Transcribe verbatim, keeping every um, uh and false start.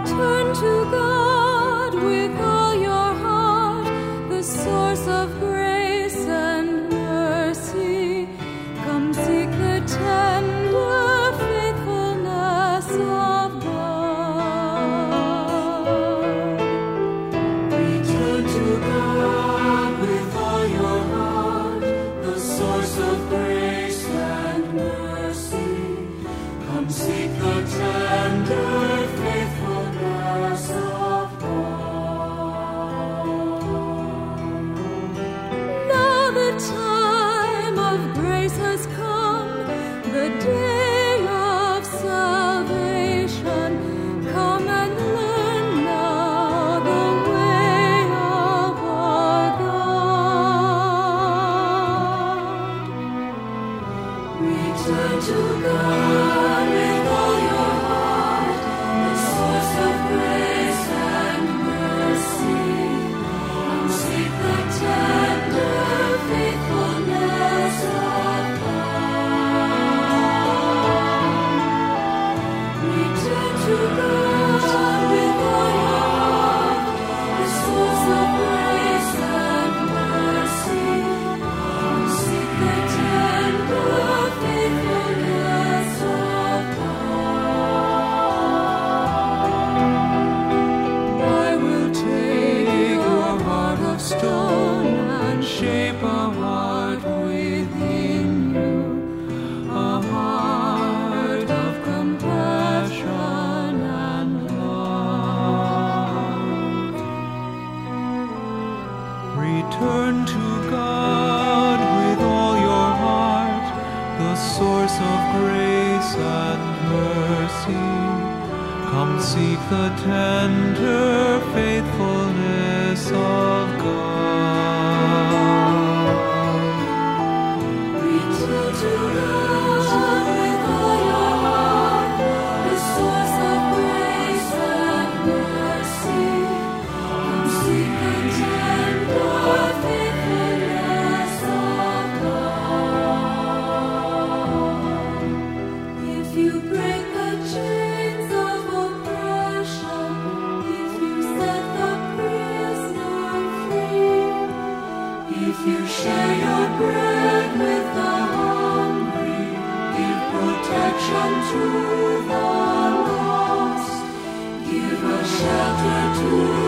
Turn to God with all your heart, the source of grace and mercy. Come seek the tender faithfulness of God. Return to God with all your heart, the source of grace and mercy. Come seek the tender faithfulness of God. Now the time of grace has come, the day of salvation. Come and learn now the way of our God. Return to God with all your heart, the source of grace and mercy. Come seek the tender faithfulness of God. Return to God with all your heart, the source of grace and mercy. Come seek the tender faithfulness of God. I will take your heart of stone and shape a heart within you, a heart of compassion and love. Return to God with all your heart, the source of grace and mercy. Come seek the tender faithfulness of God. Return to God with all your heart, the source of grace and mercy. Come seek the tender faithfulness of God. If you break the chains of oppression, if you set the prisoner free, if you share your bread with the hungry, give protection to the lost, give a shelter to